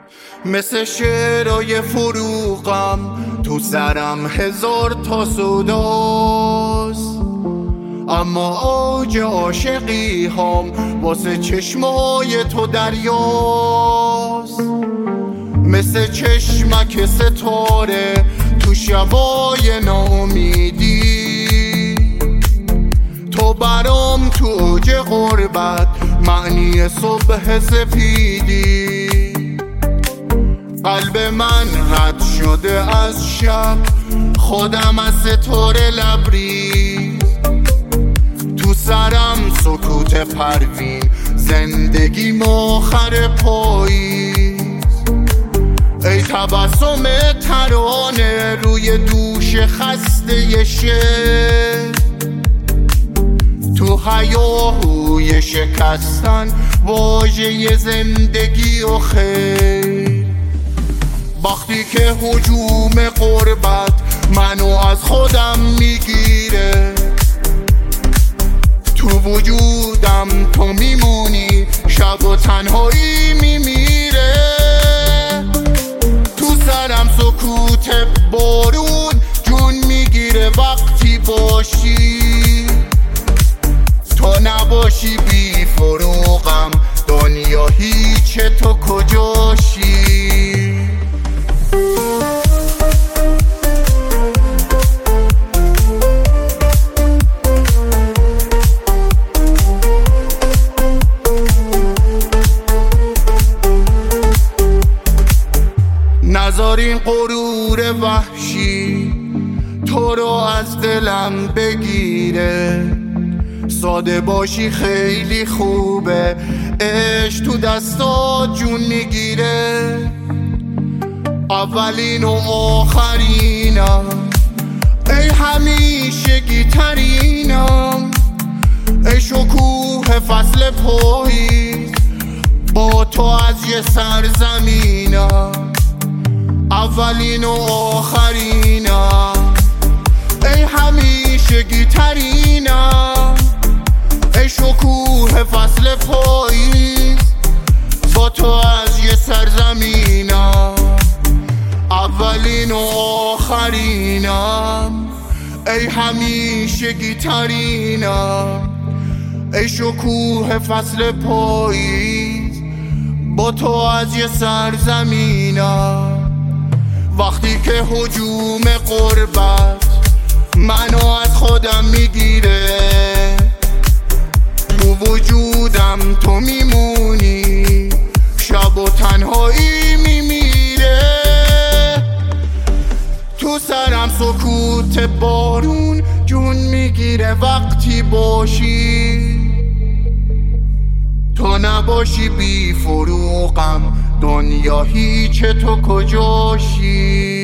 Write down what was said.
مثل شعرهای فروغم تو سرم هزار تا سوداست، اما اوج عاشقی هم واسه چشمای تو دریاست. مثل چشمک ستاره تو شبای ناامیدی، تو برام تو اوج غربت معنی صبح سفیدی. قلب من رد شده از شب، خودم از ستاره لبریز. تو سرم سکوت پروین، زندگی آخر پاییز. ای تبسم ترانه روی دوش خسته شعر، تو هیاهوی شکستن واژه زندگی و خیر. وقتی که هجوم غربت منو از خودم میگیره، تو وجودم تو میمونی، شب و تنهایی میمیره. تو سرم سکوت بارون جون میگیره وقتی باشی، تو نباشی بی فروغم دنیا هیچه، تو کجاشی؟ نذار این غرور وحشی تو رو از دلم بگیره. ساده باشی خیلی خوبه، عشق تو دستات جون میگیره. اولین و آخرینم، ای همیشگی ترینم، ای شکوه فصل پاییز، با تو از یه سرزمینم. اولین و آخرینم، ای همیشگی ترینم، ای شکوه فصل پاییز، با تو از یه سرزمینم. اولین و آخرینم، ای همیشگی ترینم، ای شکوه فصل پاییز، با تو از یه سرزمینم. وقتی که هجوم غربت منو از خودم میگیره، تو وجودم تو میمونی، شب و تنهایی میمیره. تو سرم سکوت بارون جون میگیره وقتی باشی، تو نباشی بی فروغم دنیا هیچه، تو کجاشی؟